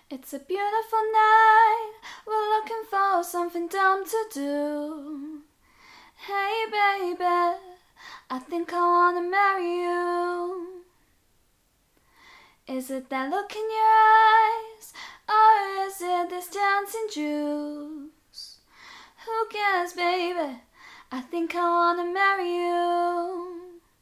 It's a beautiful night, we're looking for something dumb to do. Hey baby, I think I wanna marry you. Is it that look in your eyes, or is it this dancing juice? Who cares baby, I think I wanna marry you.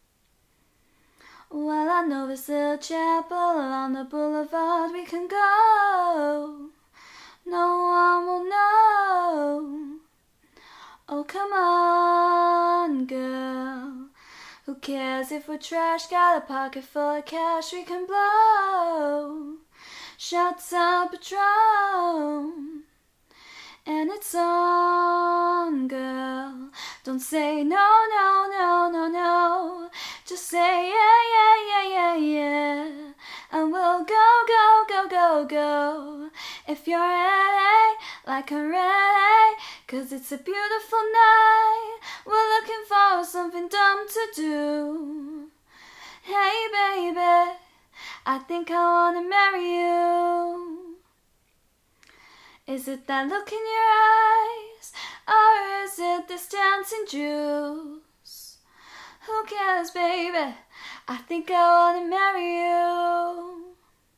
Well, I know this little chapel on the boulevard we can go. No one will know. Oh, come on, girl. Who cares if we're trash? Got a pocket full of cash we can blow. Shots of Patron, and it's on, girl. Don't say no, no, no, no, no. Just say yeah, yeah, yeah, yeah, yeah. And we'll go, go, go, go, go. If you're ready, like I'm ready. 'Cause it's a beautiful night, we're looking for something dumb to do. Hey baby, I think I wanna marry you. Is it that look in your eyes, or is it this dancing juice? Who cares, baby? I think I wanna marry you.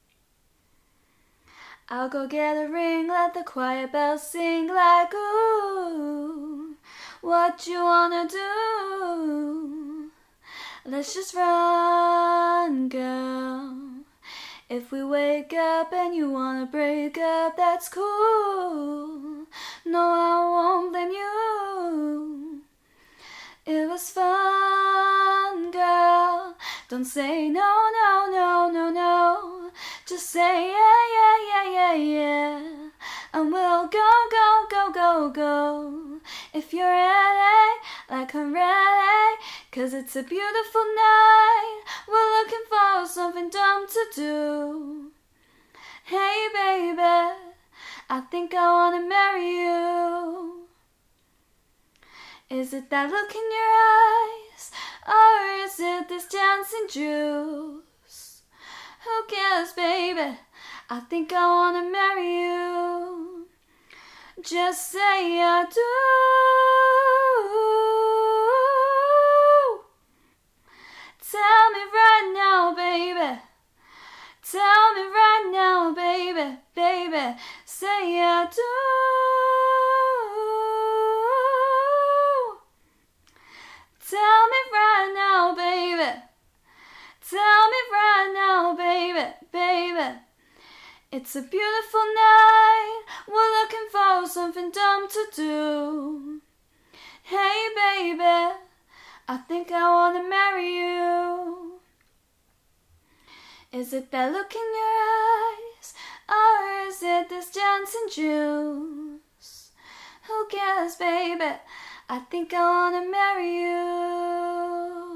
I'll go get a ring, let the choir bells sing like ooh. What you wanna do? Let's just run, girl. If we wake up and you wanna break up, that's cool. No, I won't blame you. It was fun, girl. Don't say no, no, no, no, no. Just say yeah, yeah, yeah, yeah, yeah. And we'll go, go, go, go, go. If you're ready, like I'm ready. 'Cause it's a beautiful night, we're looking for something dumb to do. Hey baby, I think I wanna marry you. Is it that look in your eyes, or is it this dancing juice? Who cares baby, I think I wanna marry you. Just say I do. Tell me right now, baby. Tell me right now, baby, baby. Say I do. Tell me right now, baby. Tell me right now, baby, baby. It's a beautiful night, we're looking for something dumb to do. Hey baby, I think I wanna marry you. Is it that look in your eyes, or is it this dancing juice? Who cares baby, I think I wanna marry you.